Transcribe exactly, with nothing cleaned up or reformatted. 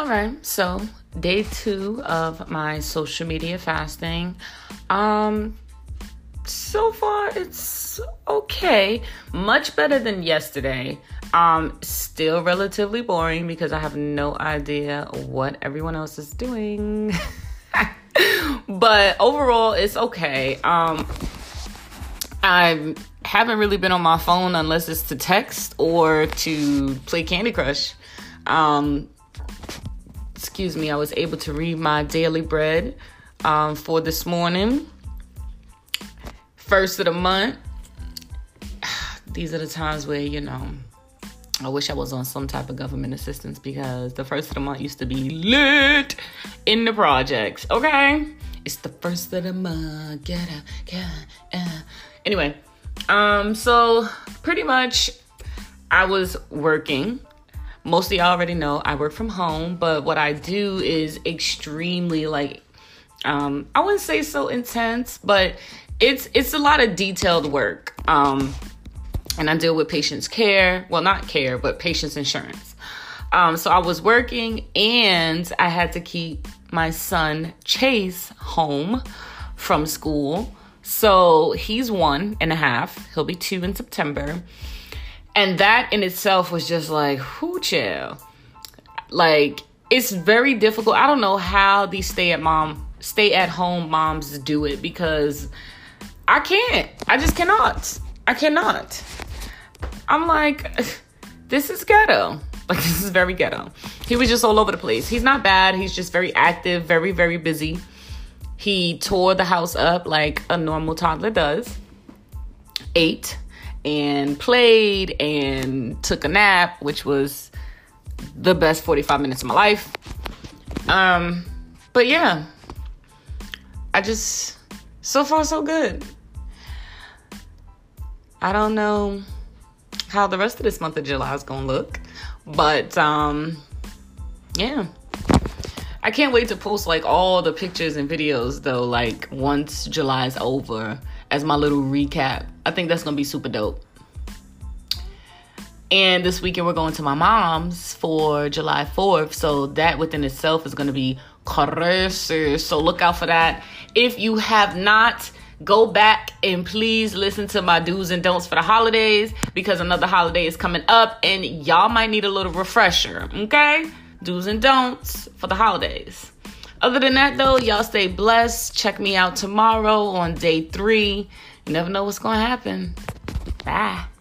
All right, so day two of my social media fasting. Um, so far it's okay, much better than yesterday. Um, still relatively boring because I have no idea what everyone else is doing. But overall, it's okay. Um, I haven't really been on my phone unless it's to text or to play Candy Crush. Um, excuse me, I was able to read my daily bread um, for this morning. First of the month. These are the times where, you know, I wish I was on some type of government assistance because the first of the month used to be lit in the projects. Okay? It's the first of the month. Get up, get up, uh. Anyway, um, so pretty much I was working. Most of y'all already know I work from home, but what I do is extremely like, um, I wouldn't say so intense, but it's it's a lot of detailed work. Um, and I deal with patients' care. Well, not care, but patients' insurance. Um, so I was working and I had to keep my son Chase home from school. So he's one and a half. He'll be two in September. And that in itself was just like, whoo, chill. Like, it's very difficult. I don't know how these stay at mom, stay at home moms do it because I can't. I just cannot. I cannot. I'm like, this is ghetto. Like, this is very ghetto. He was just all over the place. He's not bad. He's just very active, very, very busy. He tore the house up like a normal toddler does. Ate and played and took a nap, which was the best forty-five minutes of my life. Um, but yeah, I just, so far so good. I don't know how the rest of this month of July is gonna look, but um, yeah. I can't wait to post like all the pictures and videos though, like once July is over as my little recap. I think that's going to be super dope. And this weekend we're going to my mom's for July fourth. So that within itself is going to be crazy. So look out for that. If you have not, go back and please listen to my do's and don'ts for the holidays because another holiday is coming up and y'all might need a little refresher. Okay? Do's and don'ts for the holidays. Other than that, though, y'all stay blessed. Check me out tomorrow on day three. You never know what's going to happen. Bye.